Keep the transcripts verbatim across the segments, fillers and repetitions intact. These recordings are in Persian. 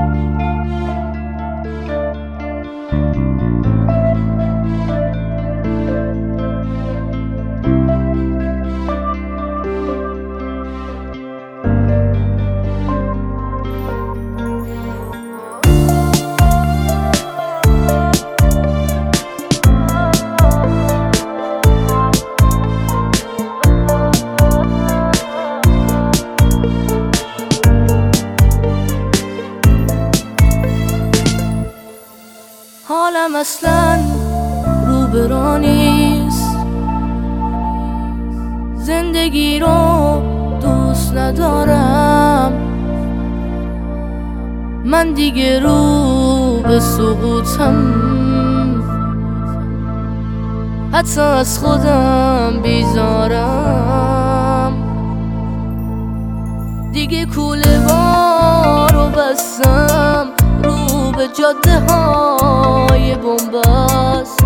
حالم اصلا رو به راه نیست، زندگی رو دوست ندارم، من دیگه رو به سقوطم، حتی از خودم بیزارم، دیگه کوله بارو بستم، رو به جاده های بنبست،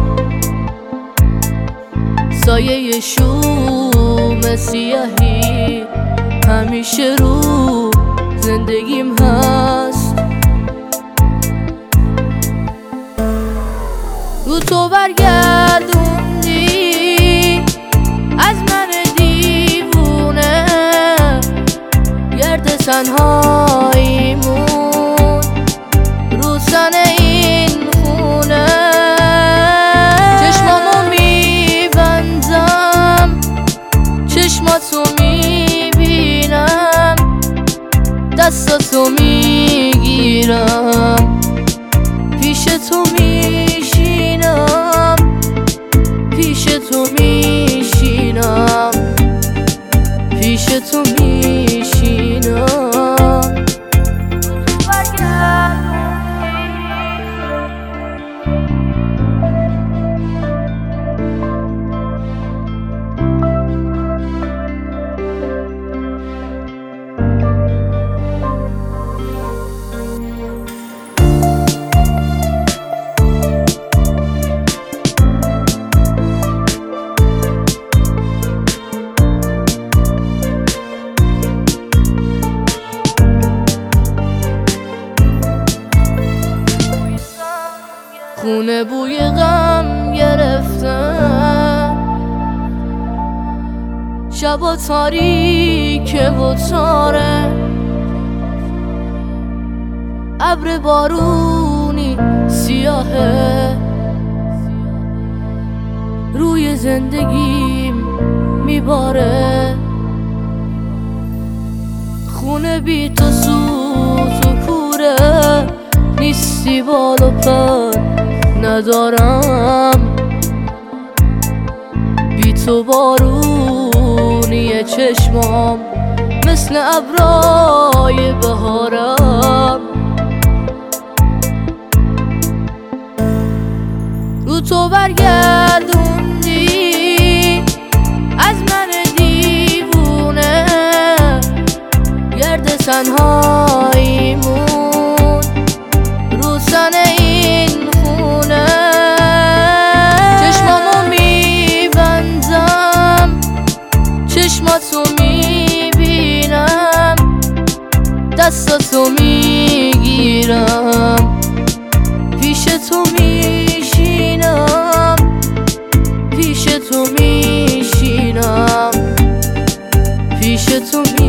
سایه شوم سیاهی همیشه رو زندگیم هست. رو تو برگردوندی از من دیوونه، گرد تنهاییمون رو سن این خونه، چشمامو میبندم چشماتو میبینم، دستاتو میگیرم پیش تو میشینم، پیش تو میشینم، پیش تو میشینم. خونه بوی غم گرفته، شبا تاریک و تاره، ابر بارونی سیاهه روی زندگیم میباره، خونه بی تو سوت و کوره، نیستی بال و پر ندارم، بی تو بارونی چشمام مثل ابرای بهارم. رو تو برگردوندی از من دیوونه، گرد تنهاییمون رو سن این خونه، چشمامو میبندم چشماتو میبینم، دستاتو میگیرم پیش تو میشینم، پیش تو میشینم، پیش تو میشینم.